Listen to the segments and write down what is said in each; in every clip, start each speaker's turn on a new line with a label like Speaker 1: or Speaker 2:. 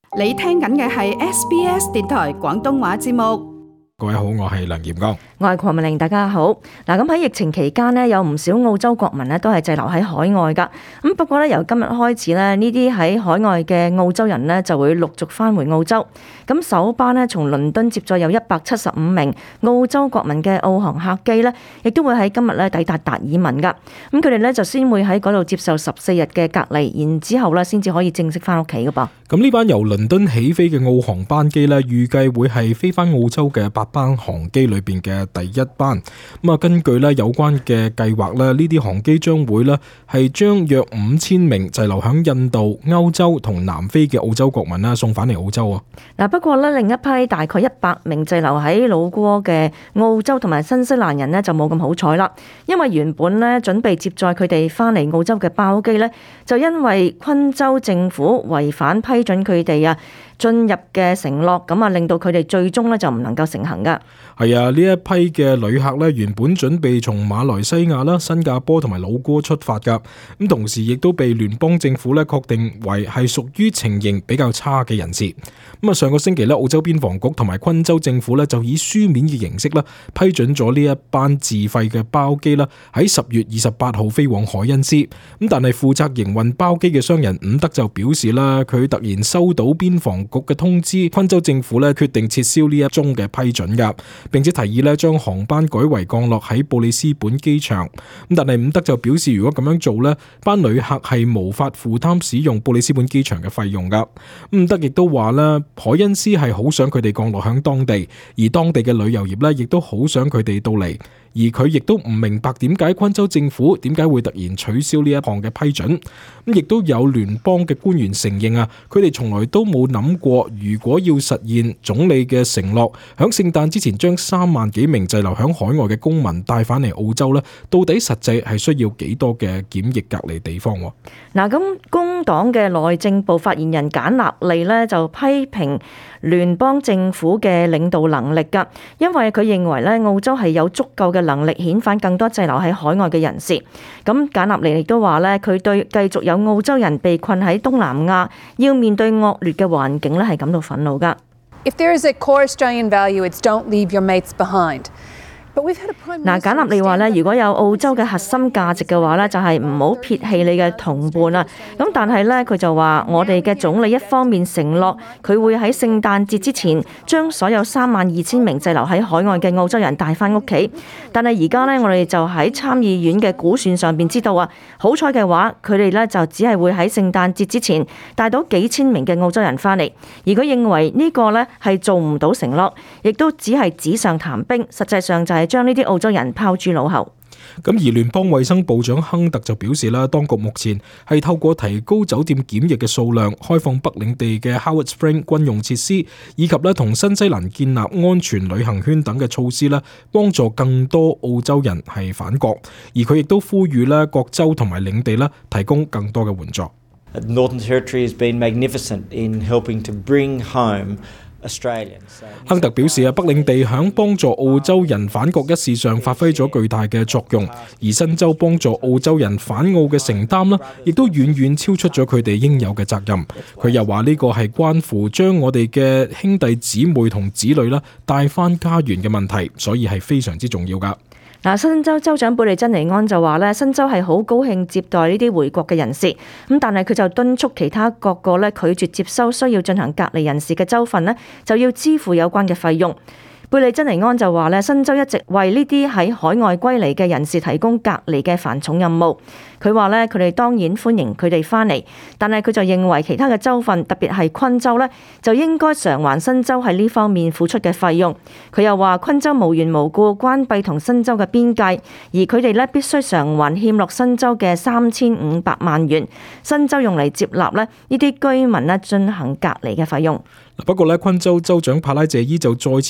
Speaker 1: 你聽緊嘅係 SBS 電台廣東話節目。
Speaker 2: 各位好，我係梁炎剛，
Speaker 3: 我係鄺美玲，大家好。嗱，咁喺疫情期間呢，有唔少澳洲國民呢都係滯留喺海外噶。咁不過呢，由今日開始呢，呢啲喺海外嘅澳洲人呢就會陸續返回澳洲。咁首班呢，從倫敦接載有175名澳洲國民嘅澳航客機呢，亦都會喺今日呢抵達達爾文噶。咁佢哋呢就先會喺嗰度接受14日嘅隔離，然之後呢先至可以正式返屋企噶噃。
Speaker 2: 咁呢班由倫敦起飛嘅澳航班機呢，預計會係飛返澳洲嘅8班航機裏邊嘅第一班。咁啊，根據呢有關嘅計劃呢，呢啲航機將會呢係將約5000名滯留響印度、歐洲同南非嘅澳洲國民呢送返嚟澳洲啊。
Speaker 3: 嗱，不過呢另一批大概100名滯留喺老撾嘅澳洲同埋新西蘭人呢就冇咁好彩啦，因為原本呢準備接載佢哋返嚟澳洲嘅包機呢，就因為昆州政府違反批准佢哋進入嘅承諾，咁啊令到佢哋最終呢就唔能夠成行噶。
Speaker 2: 係啊，呢一批嘅旅客呢，原本準備從馬來西亞啦、新加坡同埋老撾出發噶，咁同時亦都被聯邦政府呢確定為係屬於情形比較差嘅人士。咁啊，上個星期呢，澳洲邊防局同埋昆州政府呢就以書面嘅形式啦批准咗呢一班自費嘅包機啦喺10月28號飛往海恩斯。咁但係負責營運包機嘅商人伍德就表示啦，佢突然收到邊防局嘅通知，昆州政府咧決定撤銷呢一宗嘅批准噶，並且提議咧將航班改為降落喺布里斯本機場。咁但係伍德就表示，如果咁樣做咧，班旅客係無法負擔使用布里斯本機場嘅費用噶。伍德亦都話咧，海恩斯係好想佢哋降落響當地，而當地嘅旅遊業咧亦都好想佢哋到嚟。而佢亦都唔明白點解昆州政府點解會突然取消呢一項嘅批准。咁亦都有聯邦嘅官員承認啊，佢哋從來都冇諗過，如果要實現總理嘅承諾，響聖誕之前將3萬幾名滯留響海外嘅公民帶返嚟澳洲呢，到底實際係需要幾多嘅檢疫隔離地方？
Speaker 3: 嗱，咁工黨嘅內政部發言人簡納利呢就批評聯邦政府嘅領導能力㗎，因為佢認為呢澳洲係有足夠嘅能力遣返更多滯留喺海外嘅人士。咁簡納利亦都話呢，佢對繼續有澳洲人被困喺東南亞要面對惡劣嘅環境呢係感到憤怒㗎。
Speaker 4: If there is a core Australian value, it's don't leave your mates behind.
Speaker 3: 嗱，簡納利話咧，如果有澳洲嘅核心價值嘅話咧，就係唔好撇棄你嘅同伴啊。咁但係咧，佢就話我哋嘅總理一方面承諾佢會喺聖誕節之前將所有32000名滯留喺海外嘅澳洲人帶翻屋企。但係而家咧，我哋就喺參議院嘅估算上邊知道啊，好彩嘅話，佢哋咧就只係會喺聖誕節之前帶到幾千名嘅澳洲人翻嚟。而佢認為呢個咧係做唔到承諾，亦都只係紙上談兵，實際上就係將呢啲澳洲人拋諸腦後。
Speaker 2: 咁而聯邦衛生部長亨特就表示啦，當局目前係透過提高酒店檢疫嘅數量、開放北領地嘅 Howard Spring 軍用設施，以及咧同新西蘭建立安全旅行圈等嘅措施咧，幫助更多澳洲人係返國。而佢亦都呼籲咧各州同埋領地咧提供更多嘅援助。
Speaker 5: Northern Territory has been magnificent in helping to bring home
Speaker 2: 亨特表示啊，北領地響幫助澳洲人返國一事上發揮咗巨大嘅作用，而新州幫助澳洲人返澳嘅承擔啦，亦都遠遠超出咗佢哋應有嘅責任。佢又話呢個係關乎將我哋嘅兄弟姊妹同子女啦帶返家園嘅問題，所以係非常之重要㗎。
Speaker 3: 嗱，新州州長貝利珍尼安就話咧，新州係好高興接待呢啲回國嘅人士，咁但係佢就敦促其他各個咧拒絕接收需要進行隔離人士嘅州份咧，就要支付有關嘅費用。貝利珍尼安就話咧，新州一直為呢啲喺海外歸嚟嘅人士提供隔離嘅繁重任務。佢話咧，佢哋當然歡迎佢哋翻嚟，但係佢就認為其他嘅州份，特別係昆州咧，就應該償還新州喺呢方面付出嘅費用。佢又話昆州無緣無故關閉同新州嘅邊界，而佢哋咧必須償還欠落新州嘅3500萬元，新州用嚟接納咧呢啲居民咧進行隔離嘅費用。
Speaker 2: 不過咧，昆州州長帕拉謝伊就再次為佢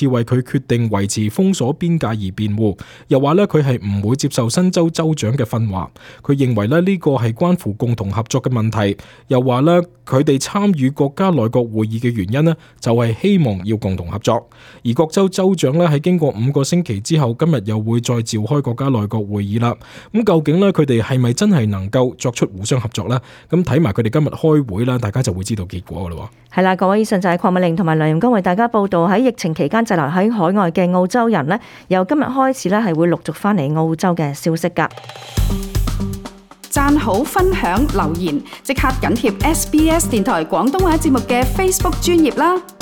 Speaker 2: 決定維持封鎖邊界而辯護，又話咧佢係唔會接受新州州長嘅訓話。佢認為咧呢個係關乎共同合作嘅問題，又話咧佢哋參與國家內閣會議嘅原因呢，就係希望要共同合作。而各州州長咧喺經過5個星期之後，今日又會再召開國家內閣會議啦。咁究竟咧佢哋係咪真係能夠作出互相合作呢？咁睇埋佢哋今日開會啦，大家就會知道結果噶啦。
Speaker 3: 係啦，各位，以上就係鄺美玲同埋梁榮光為大家報道喺疫情期間滯留喺海外嘅澳洲人呢，由今日開始呢係會陸續翻嚟澳洲嘅消息噶。
Speaker 1: 讚好、分享、留言，即刻緊貼SBS 電台廣東話節目嘅 Facebook 專頁啦！